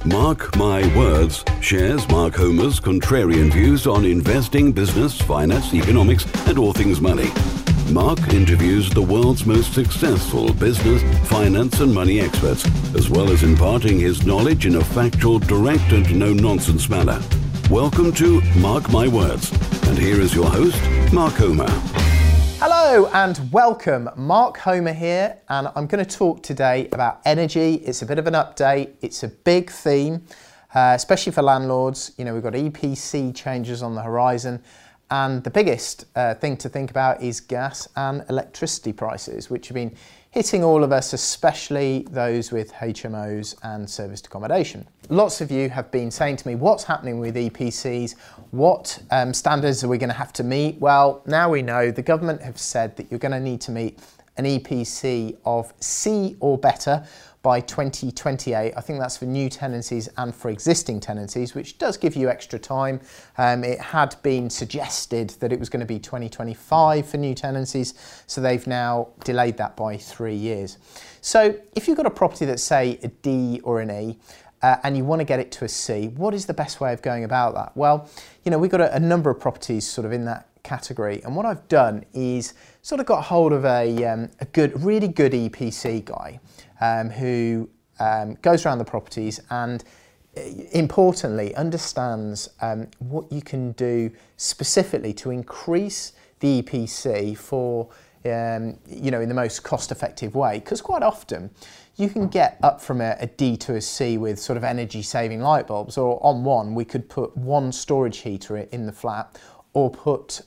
Mark My Words shares Mark Homer's contrarian views on investing, business, finance, economics, and all things money. Mark interviews the world's most successful business, finance, and money experts, as well as imparting his knowledge in a factual, direct, and no-nonsense manner. Welcome to Mark My Words, and here is your host, Mark Homer. Hello and welcome, Mark Homer here, and I'm going to talk today about energy. It's a bit of an update. It's a big theme, especially for landlords. You know, we've got EPC changes on the horizon, and the biggest thing to think about is gas and electricity prices, which have been hitting all of us, especially those with HMOs and serviced accommodation. Lots of you have been saying to me, what's happening with EPCs? What standards are we going to have to meet? Well, now we know the government have said that you're going to need to meet an EPC of C or better by 2028. I think that's for new tenancies and for existing tenancies, which does give you extra time. It had been suggested that it was going to be 2025 for new tenancies, so they've now delayed that by 3 years. So if you've got a property that's, say, a D or an E, and you want to get it to a C, what is the best way of going about that? Well, you know, we've got a number of properties sort of in that category, and what I've done is sort of got hold of a really good EPC guy who goes around the properties and importantly understands what you can do specifically to increase the EPC for you know, in the most cost-effective way, because quite often you can get up from a D to a C with sort of energy-saving light bulbs, or on one we could put one storage heater in the flat, or put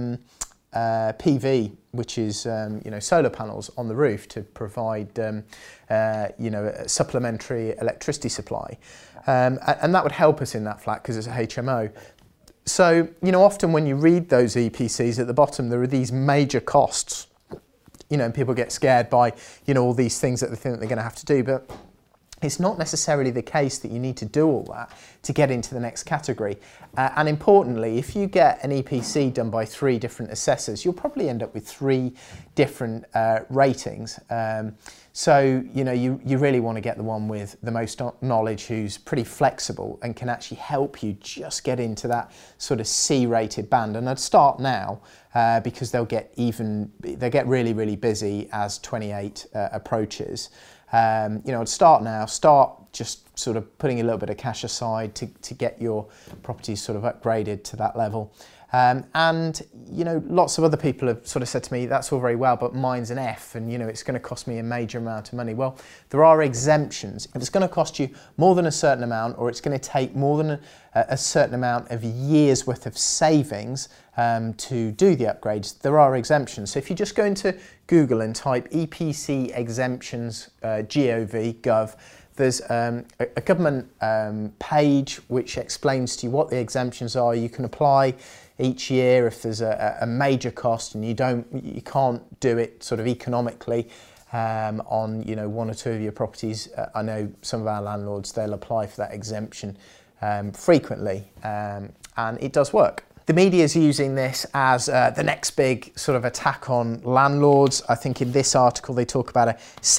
PV, which is you know, solar panels on the roof to provide you know, a supplementary electricity supply, and that would help us in that flat because it's a HMO. So, you know, often when you read those EPCs at the bottom, there are these major costs, you know, and people get scared by, you know, all these things that they think they're going to have to do, but it's not necessarily the case that you need to do all that to get into the next category. And importantly, if you get an EPC done by 3 different assessors, you'll probably end up with 3 different ratings. So, you know, you really want to get the one with the most knowledge, who's pretty flexible and can actually help you just get into that sort of C-rated band. And I'd start now because they'll get really, really busy as 28 approaches. You know, I'd start now, just sort of putting a little bit of cash aside to get your properties sort of upgraded to that level. And, you know, lots of other people have sort of said to me, that's all very well, but mine's an F and, you know, it's going to cost me a major amount of money. Well, there are exemptions. If it's going to cost you more than a certain amount, or it's going to take more than a certain amount of years worth of savings to do the upgrades, there are exemptions. So if you just go into Google and type EPC exemptions gov, there's a government page which explains to you what the exemptions are. You can apply each year if there's a major cost and you can't do it sort of economically on, you know, 1 or 2 of your properties. I know some of our landlords, they'll apply for that exemption frequently, and it does work. The media is using this as the next big sort of attack on landlords. I think in this article they talk about a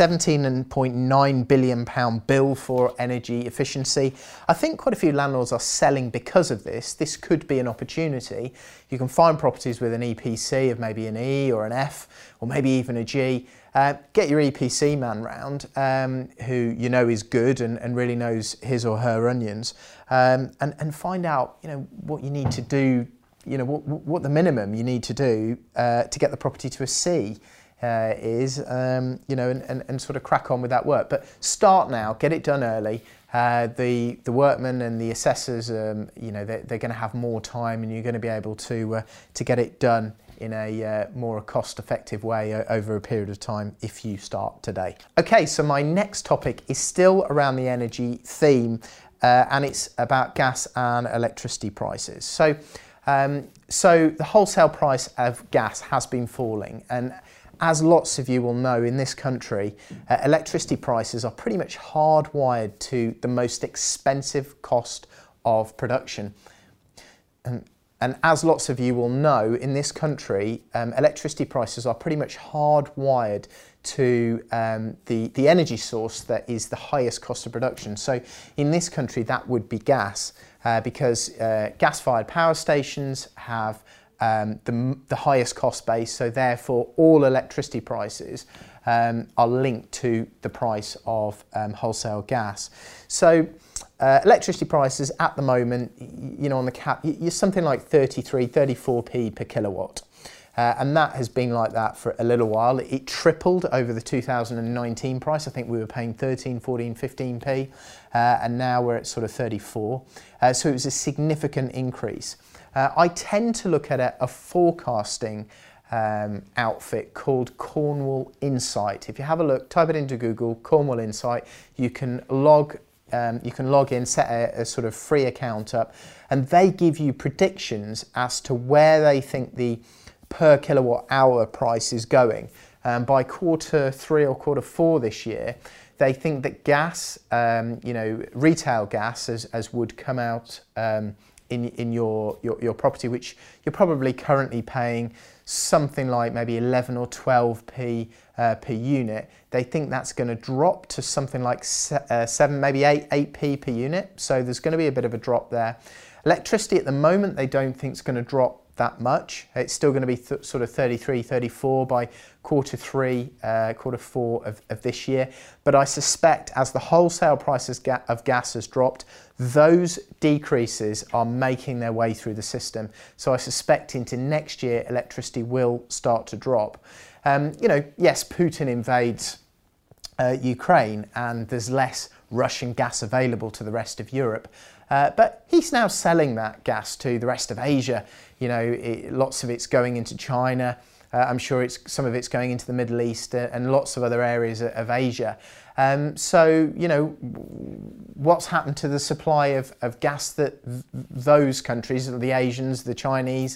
£17.9 billion bill for energy efficiency. I think quite a few landlords are selling because of this. This could be an opportunity. You can find properties with an EPC of maybe an E or an F, or maybe even a G. Get your EPC man round, who you know is good and really knows his or her onions, and find out, you know, what you need to do, you know, what the minimum you need to do to get the property to a C is, you know, and sort of crack on with that work. But start now, get it done early. The workmen and the assessors, you know, they're going to have more time, and you're going to be able to get it done in a more cost-effective way over a period of time if you start today. Okay, so my next topic is still around the energy theme, and it's about gas and electricity prices. So the wholesale price of gas has been falling, and as lots of you will know, in this country, electricity prices are pretty much hardwired to the most expensive cost of production. And as lots of you will know, in this country, electricity prices are pretty much hardwired to the energy source that is the highest cost of production. So in this country, that would be gas, because gas-fired power stations have the highest cost base, so therefore all electricity prices are linked to the price of wholesale gas. So electricity prices at the moment, on the cap, you're something like 34p per kilowatt. And that has been like that for a little while. It tripled over the 2019 price. I think we were paying 13, 14, 15p, and now we're at sort of 34. So it was a significant increase. I tend to look at a forecasting outfit called Cornwall Insight. If you have a look, type it into Google, Cornwall Insight, you can log in, set a sort of free account up, and they give you predictions as to where they think the per kilowatt hour price is going. By Q3 or Q4 this year, they think that gas, retail gas, as would come out in your property, which you're probably currently paying something like maybe 11 or 12p per unit. They think that's going to drop to something like 7, maybe 8p per unit. So there's going to be a bit of a drop there. Electricity at the moment, they don't think it's going to drop that much. It's still going to be sort of 33, 34 by Q3, Q4 of this year. But I suspect as the wholesale prices of gas has dropped, those decreases are making their way through the system. So I suspect into next year, electricity will start to drop. Yes, Putin invades Ukraine and there's less Russian gas available to the rest of Europe. But he's now selling that gas to the rest of Asia. Lots of it's going into China. I'm sure some of it's going into the Middle East and lots of other areas of Asia. What's happened to the supply of gas that those countries, the Asians, the Chinese,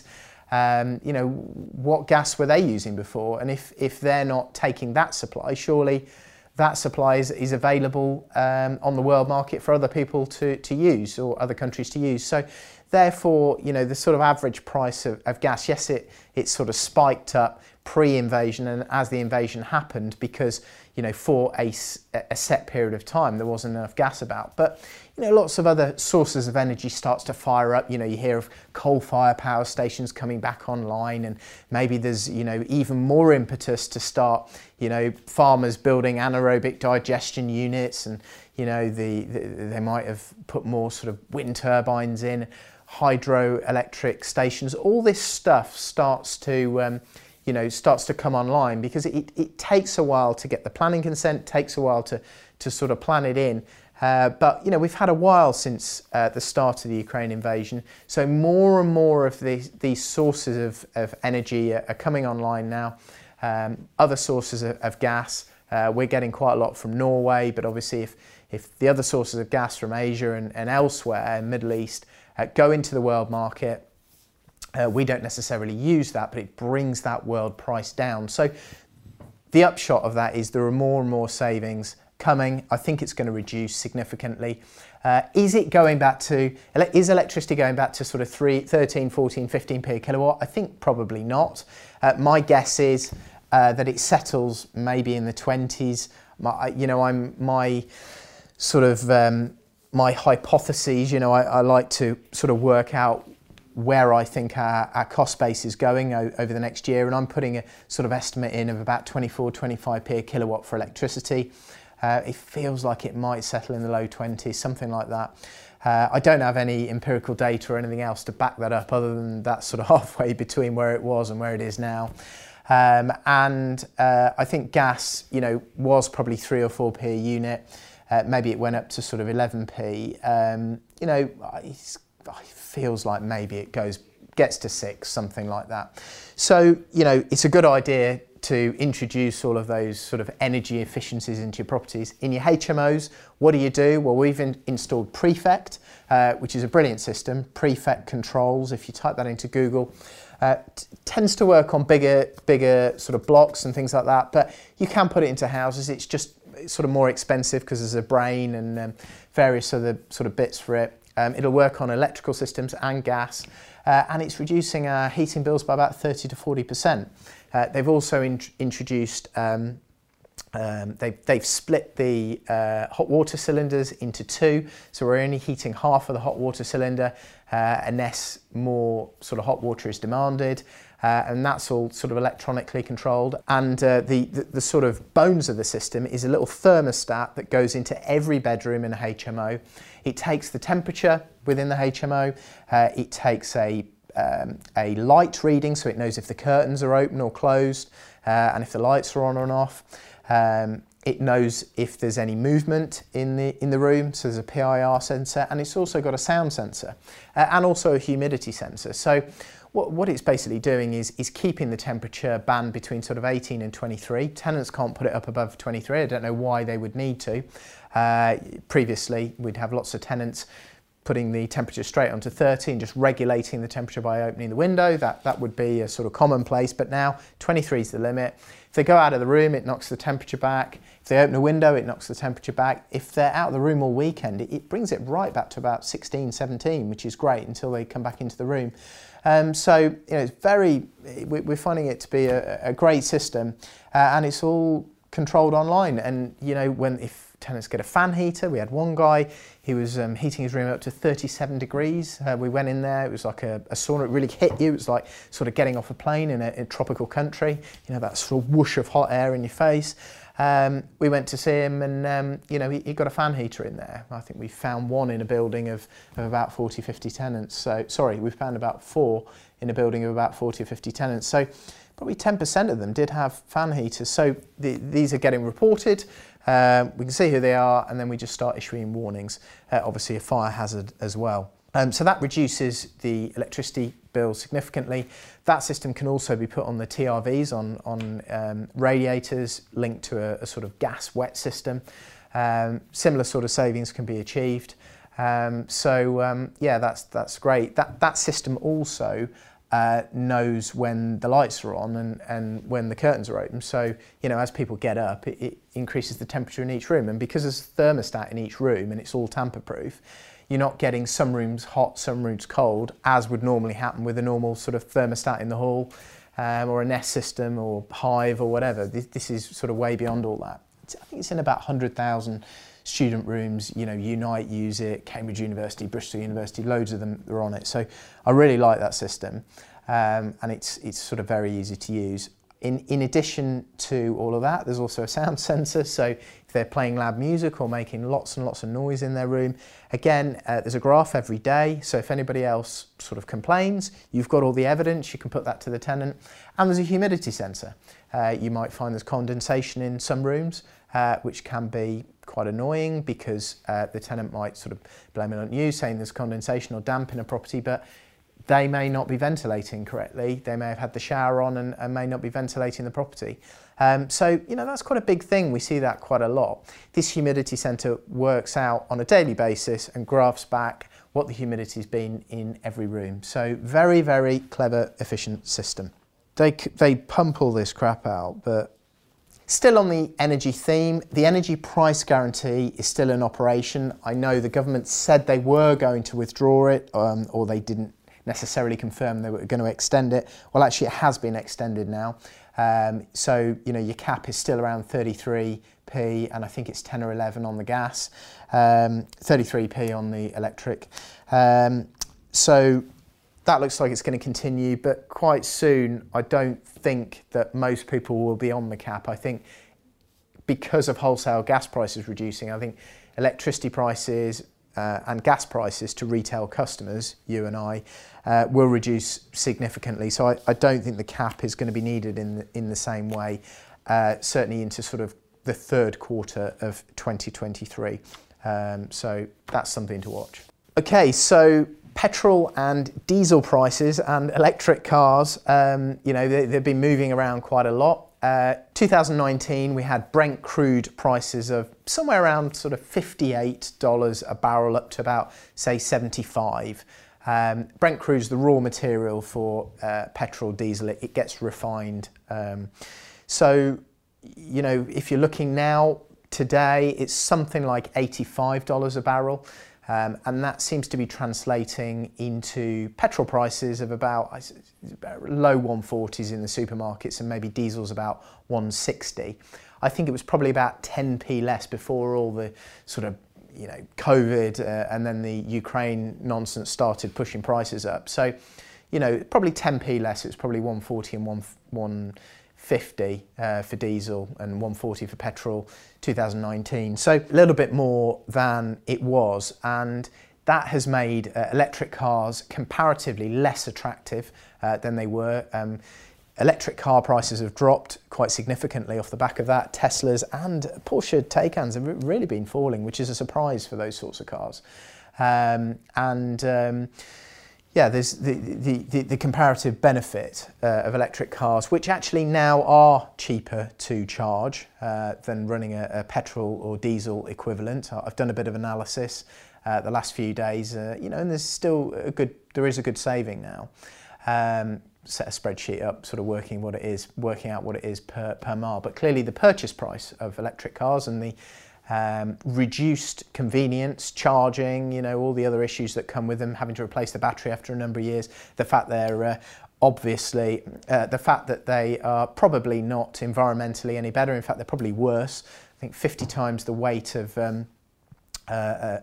what gas were they using before? And if they're not taking that supply, surely that supply is available on the world market for other people to use, or other countries to use. So therefore, the sort of average price of gas, yes, it sort of spiked up pre-invasion and as the invasion happened, because for a set period of time there wasn't enough gas about. But lots of other sources of energy starts to fire up. You hear of coal-fired power stations coming back online, and maybe there's even more impetus to start farmers building anaerobic digestion units, and they might have put more sort of wind turbines in, hydroelectric stations. All this stuff starts to come online, because it takes a while to get the planning consent, takes a while to sort of plan it in. But we've had a while since the start of the Ukraine invasion, so more and more of these sources of energy are coming online now. Other sources of gas, we're getting quite a lot from Norway, but obviously if the other sources of gas from Asia and elsewhere, Middle East, go into the world market, we don't necessarily use that, but it brings that world price down. So the upshot of that is there are more and more savings coming. I think it's going to reduce significantly. Is electricity going back to sort of 13, 14, 15p a kilowatt? I think probably not. My guess is that it settles maybe in the 20s. My hypotheses, I like to sort of work out where I think our cost base is going over the next year, and I'm putting a sort of estimate in of about 24, 25p a kilowatt for electricity. It feels like it might settle in the low 20s, something like that. I don't have any empirical data or anything else to back that up, other than that sort of halfway between where it was and where it is now. I think gas, was probably 3 or 4p a unit. Maybe it went up to sort of 11p. It feels like maybe it gets to 6, something like that. So, it's a good idea to introduce all of those sort of energy efficiencies into your properties. In your HMOs, what do? Well, we've installed Prefect, which is a brilliant system. Prefect controls, if you type that into Google, tends to work on bigger sort of blocks and things like that, but you can put it into houses. It's just sort of more expensive because there's a brain and various other sort of bits for it. It'll work on electrical systems and gas, and it's reducing our heating bills by about 30 to 40%. They've also introduced They've split the hot water cylinders into two, so we're only heating half of the hot water cylinder unless more sort of hot water is demanded, and that's all sort of electronically controlled. And the sort of bones of the system is a little thermostat that goes into every bedroom in a HMO. It takes the temperature within the HMO, it takes a light reading, so it knows if the curtains are open or closed, and if the lights are on or off. It knows if there's any movement in the room, so there's a PIR sensor, and it's also got a sound sensor and also a humidity sensor. So what it's basically doing is keeping the temperature band between sort of 18 and 23. Tenants can't put it up above 23. I don't know why they would need to. Previously, we'd have lots of tenants putting the temperature straight onto 30 and just regulating the temperature by opening the window. That would be a sort of commonplace, but now 23 is the limit. If they go out of the room, it knocks the temperature back. If they open a window, it knocks the temperature back. If they're out of the room all weekend, it brings it right back to about 16, 17, which is great until they come back into the room. So it's we're finding it to be a great system, and it's all controlled online. And if tenants get a fan heater, we had one guy, he was heating his room up to 37 degrees. We went in there, it was like a sauna, it really hit you. It was like sort of getting off a plane in a tropical country, that sort of whoosh of hot air in your face. We went to see him, and he got a fan heater in there. I think we found one in a building of about 40, 50 tenants. So, sorry, we found about 4 in a building of about 40 or 50 tenants. So probably 10% of them did have fan heaters. So these are getting reported. We can see who they are, and then we just start issuing warnings. Obviously a fire hazard as well. So that reduces the electricity bill significantly. That system can also be put on the TRVs, on radiators linked to a sort of gas wet system. Similar sort of savings can be achieved. Yeah, that's great. That system also knows when the lights are on and when the curtains are open. So, as people get up, it increases the temperature in each room. And because there's a thermostat in each room and it's all tamper-proof, you're not getting some rooms hot, some rooms cold, as would normally happen with a normal sort of thermostat in the hall, or a Nest system or Hive or whatever. This is sort of way beyond all that. I think it's in about 100,000 student rooms. Unite use it, Cambridge University, Bristol University, loads of them are on it. So I really like that system, and it's sort of very easy to use. In addition to all of that, there's also a sound sensor. So if they're playing loud music or making lots and lots of noise in their room, again, there's a graph every day. So if anybody else sort of complains, you've got all the evidence, you can put that to the tenant. And there's a humidity sensor. You might find there's condensation in some rooms, which can be quite annoying because the tenant might sort of blame it on you, saying there's condensation or damp in a property, but they may not be ventilating correctly. They may have had the shower on and may not be ventilating the property. So, that's quite a big thing. We see that quite a lot. This humidity sensor works out on a daily basis and graphs back what the humidity's been in every room. So very, very clever, efficient system. They pump all this crap out, but still on the energy theme, the energy price guarantee is still in operation. I know the government said they were going to withdraw it, or they didn't necessarily confirm they were going to extend it. Well, actually it has been extended now. So, your cap is still around 33p, and I think it's 10 or 11 on the gas, 33p on the electric. So that looks like it's going to continue, but quite soon I don't think that most people will be on the cap. I think because of wholesale gas prices reducing, I think electricity prices and gas prices to retail customers, you and I, will reduce significantly. So I don't think the cap is going to be needed in the same way, certainly into sort of the third quarter of 2023. So that's something to watch. Okay, so petrol and diesel prices and electric cars, they've been moving around quite a lot. 2019, we had Brent crude prices of somewhere around sort of $58 a barrel up to about, say, 75. Brent crude is the raw material for petrol, diesel. It gets refined. So, if you're looking now, today, it's something like $85 a barrel. And that seems to be translating into petrol prices of about low 140s in the supermarkets, and maybe diesel's about 160. I think it was probably about 10p less before all the sort of COVID and then the Ukraine nonsense started pushing prices up. So, probably 10p less. It was probably 140 and 150 for diesel and 140 for petrol 2019. So a little bit more than it was, and that has made electric cars comparatively less attractive than they were. Electric car prices have dropped quite significantly off the back of that. Teslas and Porsche Taycans have really been falling, which is a surprise for those sorts of cars. Yeah, there's the comparative benefit of electric cars, which actually now are cheaper to charge than running a petrol or diesel equivalent. I've done a bit of analysis the last few days, and there's still there is a good saving now. Set a spreadsheet up, sort of working out what it is per mile. But clearly the purchase price of electric cars and the reduced convenience, charging, all the other issues that come with them, having to replace the battery after a number of years, the fact they're obviously, the fact that they are probably not environmentally any better, in fact they're probably worse. I think 50 times the weight of a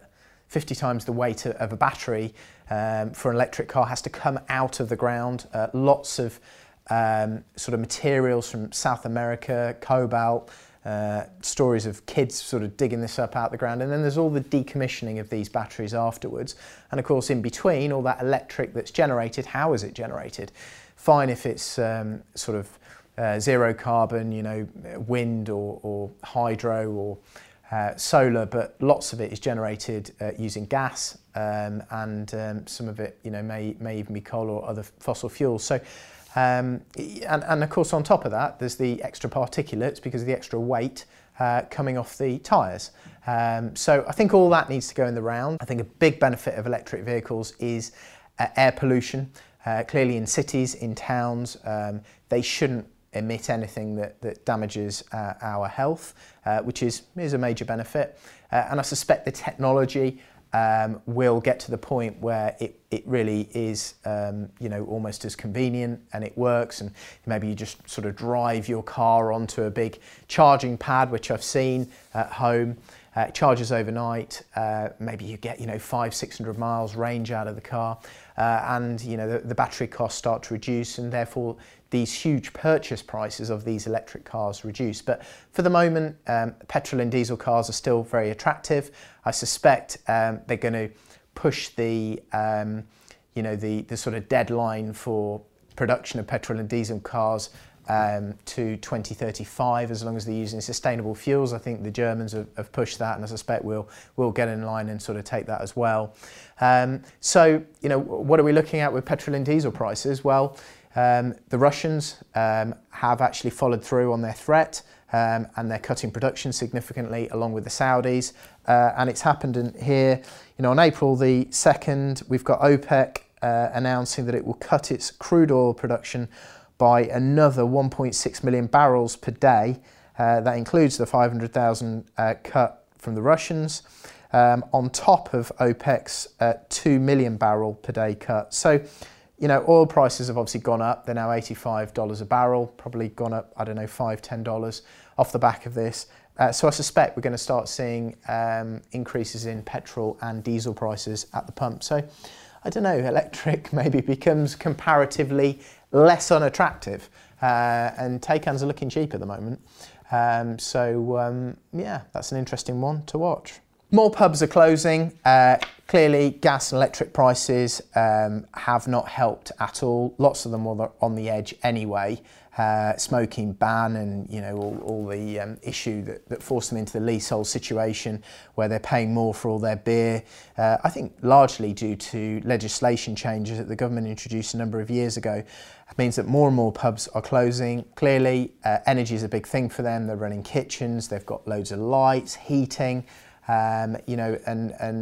battery for an electric car has to come out of the ground. Lots of sort of materials from South America, cobalt, stories of kids sort of digging this up out the ground, and then there's all the decommissioning of these batteries afterwards. And of course, in between all that electric that's generated, how is it generated? Fine if it's sort of zero carbon, wind or hydro or solar, but lots of it is generated using gas, and some of it, may even be coal or other fossil fuels. So, and of course, on top of that, there's the extra particulates because of the extra weight coming off the tyres. So I think all that needs to go in the round. I think a big benefit of electric vehicles is air pollution. Clearly, in cities, in towns, they shouldn't emit anything that damages our health, which is a major benefit. And I suspect the technology will get to the point where it really is, almost as convenient, and it works, and maybe you just sort of drive your car onto a big charging pad, which I've seen at home. It charges overnight. Maybe you get 500-600 miles range out of the car, and the battery costs start to reduce, and therefore these huge purchase prices of these electric cars reduce. But for the moment, petrol and diesel cars are still very attractive. I suspect they're going to push the sort of deadline for production of petrol and diesel cars to 2035, as long as they're using sustainable fuels. I think the Germans have pushed that, and I suspect we'll get in line and sort of take that as well. So, what are we looking at with petrol and diesel prices? Well, the Russians have actually followed through on their threat, and they're cutting production significantly along with the Saudis. And it's happened here, on April the 2nd, we've got OPEC announcing that it will cut its crude oil production by another 1.6 million barrels per day. That includes the 500,000 cut from the Russians, on top of OPEC's 2 million barrel per day cut. So, oil prices have obviously gone up. They're now $85 a barrel, probably gone up, I don't know, $5, $10 off the back of this. So I suspect we're going to start seeing increases in petrol and diesel prices at the pump. So I don't know, electric maybe becomes comparatively less unattractive, and Taycans are looking cheap at the moment. Yeah, that's an interesting one to watch. More pubs are closing. Clearly, gas and electric prices have not helped at all. Lots of them are on the edge anyway. Smoking ban and all the issue that forced them into the leasehold situation where they're paying more for all their beer. I think largely due to legislation changes that the government introduced a number of years ago. It means that more and more pubs are closing. Clearly, energy is a big thing for them. They're running kitchens. They've got loads of lights, heating. And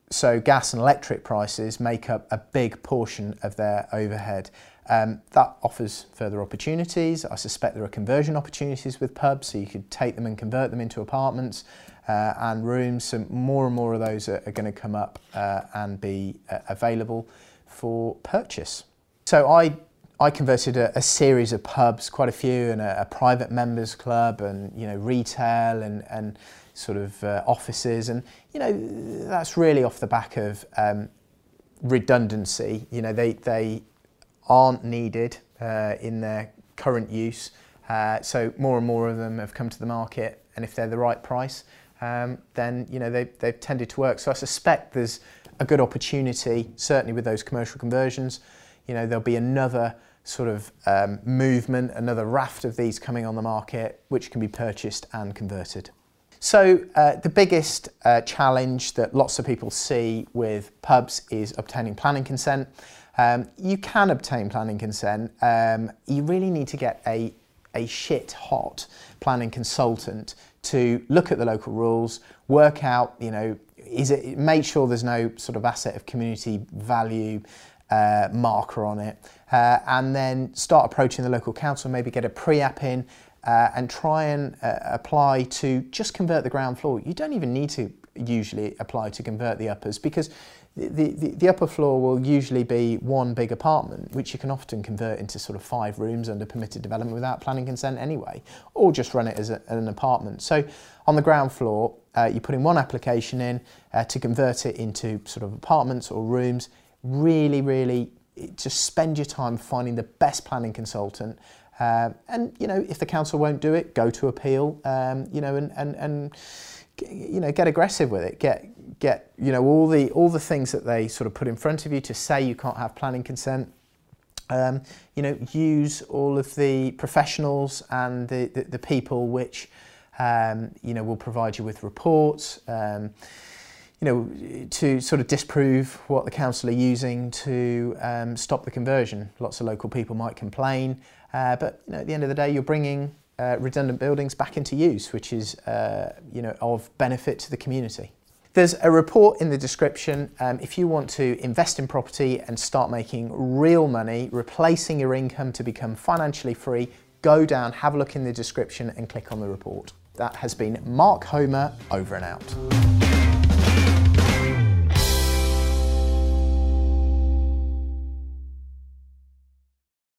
So gas and electric prices make up a big portion of their overhead. That offers further opportunities. I suspect there are conversion opportunities with pubs, so you could take them and convert them into apartments and rooms. So more and more of those are going to come up and be available for purchase. So I converted a series of pubs, quite a few, and a private members club, and retail and sort of offices, and that's really off the back of redundancy. They aren't needed in their current use, so more and more of them have come to the market, and if they're the right price, then they've tended to work. So I suspect there's a good opportunity, certainly with those commercial conversions. There'll be another sort of movement, another raft of these coming on the market, which can be purchased and converted. So the biggest challenge that lots of people see with pubs is obtaining planning consent. You can obtain planning consent. You really need to get a shit hot planning consultant to look at the local rules, work out, make sure there's no sort of asset of community value marker on it, and then start approaching the local council, maybe get a pre-app in, and try and apply to just convert the ground floor. You don't even need to usually apply to convert the uppers, because the upper floor will usually be one big apartment, which you can often convert into sort of 5 rooms under permitted development without planning consent anyway, or just run it as an apartment. So on the ground floor, you put in one application in to convert it into sort of apartments or rooms. Really just spend your time finding the best planning consultant, and if the council won't do it, go to appeal, and get aggressive with it. Get all the things that they sort of put in front of you to say you can't have planning consent. Use all of the professionals and the people which will provide you with reports, to sort of disprove what the council are using to stop the conversion. Lots of local people might complain, but at the end of the day, you're bringing redundant buildings back into use, which is of benefit to the community. There's a report in the description if you want to invest in property and start making real money, replacing your income to become financially free. Go down, have a look in the description and click on the report. That has been Mark Homer, over and out.